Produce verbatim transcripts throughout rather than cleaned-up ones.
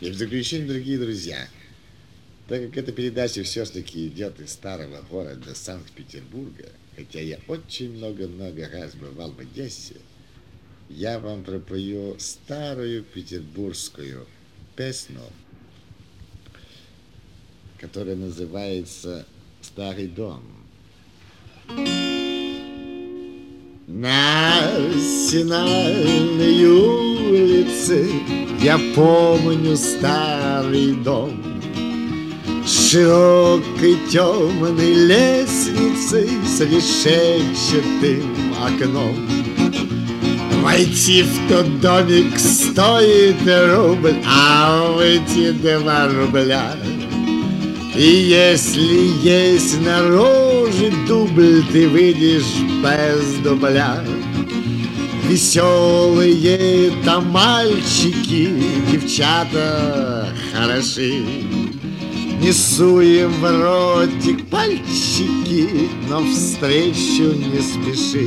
И в заключение, дорогие друзья, так как эта передача все-таки идет из старого города Санкт-Петербурга, хотя я очень много-много раз бывал в Одессе, я вам пропою старую петербургскую песню, которая называется «Старый дом». На Сенной улице я помню старый дом с широкой темной лестницей с решетчатым окном. Войти в тот домик стоит рубль, а выйти два рубля. И если есть на роже дубль, ты выйдешь без дубля. Веселые там мальчики, девчата хороши. Несу им в ротик пальчики, но встречу не спеши.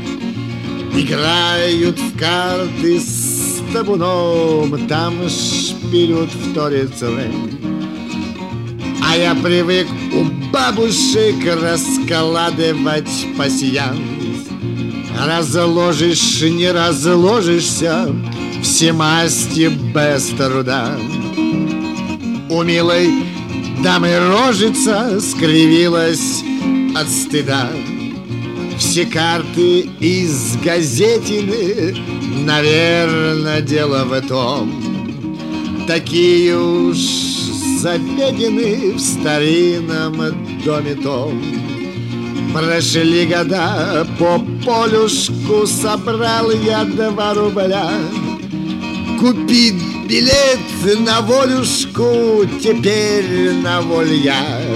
Играют в карты с табуном, там шпилют вторец рейн. А я привык у бабушек раскладывать пасьянс. Разложишь, не разложишься, все масти без труда. У милой дамы рожица скривилась от стыда. Все карты из газетины, наверное, дело в том. Такие уж забегены в старинном доме том. Прошли года, по полюшку собрал я два рубля. Купить билет на волюшку, теперь на воль я.